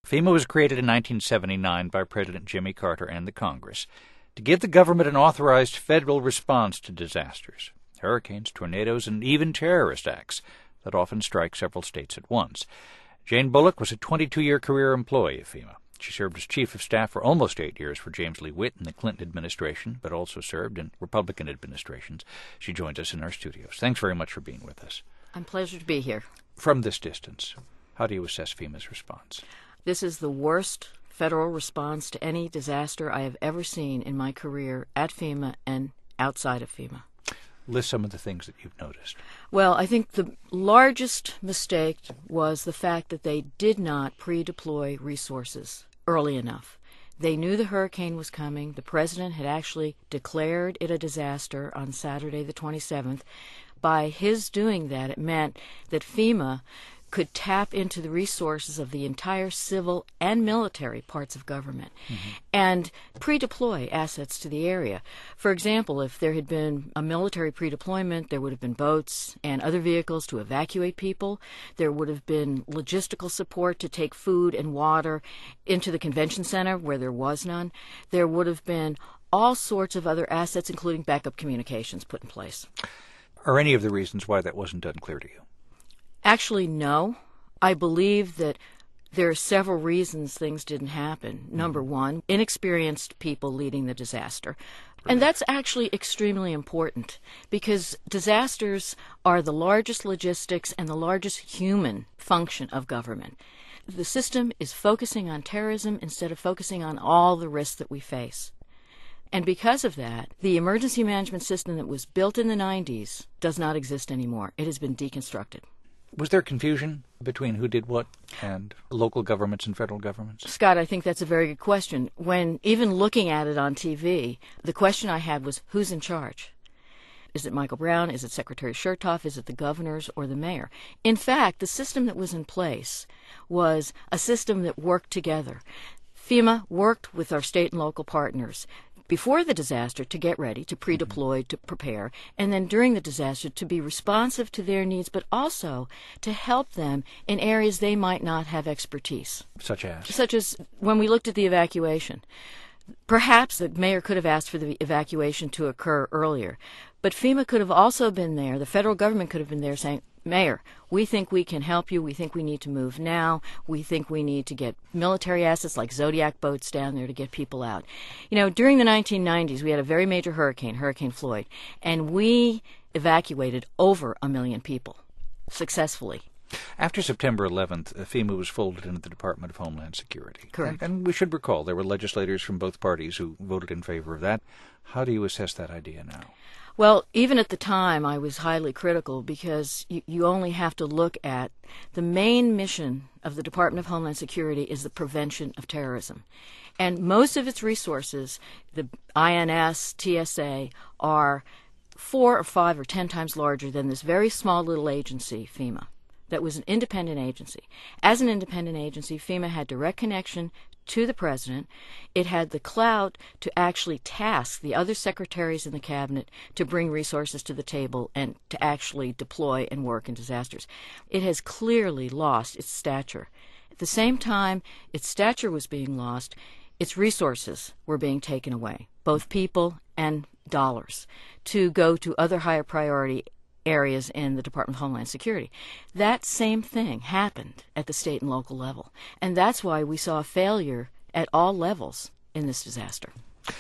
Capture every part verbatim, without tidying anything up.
FEMA was created in nineteen seventy-nine by President Jimmy Carter and the Congress to give the government an authorized federal response to disasters, hurricanes, tornadoes, and even terrorist acts that often strike several states at once. Jane Bullock was a twenty-two-year career employee of FEMA. She served as chief of staff for almost eight years for James Lee Witt in the Clinton administration, but also served in Republican administrations. She joins us in our studios. Thanks very much for being with us. I'm pleasure to be here. From this distance, how do you assess FEMA's response? This is the worst federal response to any disaster I have ever seen in my career at FEMA and outside of FEMA. List some of the things that you've noticed. Well, I think the largest mistake was the fact that they did not pre-deploy resources early enough. They knew the hurricane was coming. The president had actually declared it a disaster on Saturday the twenty-seventh. By his doing that, it meant that FEMA could tap into the resources of the entire civil and military parts of government mm-hmm. and pre-deploy assets to the area. For example, if there had been a military pre-deployment, there would have been boats and other vehicles to evacuate people. There would have been logistical support to take food and water into the convention center where there was none. There would have been all sorts of other assets, including backup communications, put in place. Are any of the reasons why that wasn't done clear to you? Actually, no. I believe that there are several reasons things didn't happen. Mm-hmm. Number one, inexperienced people leading the disaster. Right. And that's actually extremely important because disasters are the largest logistics and the largest human function of government. The system is focusing on terrorism instead of focusing on all the risks that we face. And because of that, the emergency management system that was built in the nineties does not exist anymore. It has been deconstructed. Was there confusion between who did what and local governments and federal governments? Scott, I think that's a very good question. When even looking at it on T V, the question I had was, who's in charge? Is it Michael Brown? Is it Secretary Chertoff? Is it the governors or the mayor? In fact, the system that was in place was a system that worked together. FEMA worked with our state and local partners before the disaster to get ready, to pre-deploy, to prepare, and then during the disaster to be responsive to their needs, but also to help them in areas they might not have expertise. Such as? Such as when we looked at the evacuation. Perhaps the mayor could have asked for the evacuation to occur earlier, but FEMA could have also been there, the federal government could have been there saying, Mayor, we think we can help you. We think we need to move now. We think we need to get military assets like Zodiac boats down there to get people out. You know, during the nineteen nineties, we had a very major hurricane, Hurricane Floyd, and we evacuated over a million people successfully. After September eleventh, FEMA was folded into the Department of Homeland Security. Correct. And, and we should recall there were legislators from both parties who voted in favor of that. How do you assess that idea now? Well, even at the time, I was highly critical because you, you only have to look at the main mission of the Department of Homeland Security is the prevention of terrorism. And most of its resources, the I N S, T S A, are four or five or ten times larger than this very small little agency, FEMA, that was an independent agency. As an independent agency, FEMA had direct connection to the president. It had the clout to actually task the other secretaries in the cabinet to bring resources to the table and to actually deploy and work in disasters. It has clearly lost its stature. At the same time its stature was being lost, its resources were being taken away, both people and dollars, to go to other higher priority areas in the Department of Homeland Security. That same thing happened at the state and local level, and that's why we saw a failure at all levels in this disaster.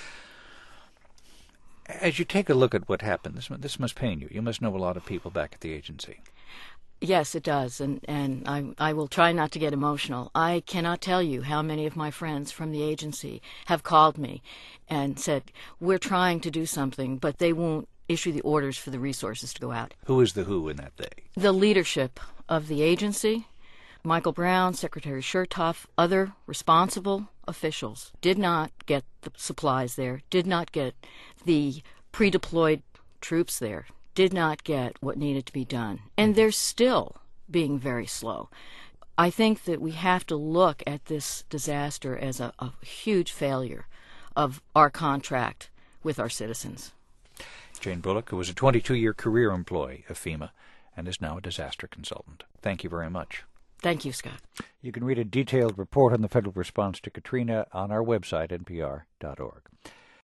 As you take a look at what happened, this, this must pain you. You must know a lot of people back at the agency. Yes, it does, and, and I, I will try not to get emotional. I cannot tell you how many of my friends from the agency have called me and said, we're trying to do something, but they won't issue the orders for the resources to go out. Who is the who in that day? The leadership of the agency, Michael Brown, Secretary Chertoff, other responsible officials did not get the supplies there, did not get the pre-deployed troops there, did not get what needed to be done. And they're still being very slow. I think that we have to look at this disaster as a, a huge failure of our contract with our citizens. Jane Bullock, who was a twenty-two-year career employee of FEMA and is now a disaster consultant. Thank you very much. Thank you, Scott. You can read a detailed report on the federal response to Katrina on our website, N P R dot org.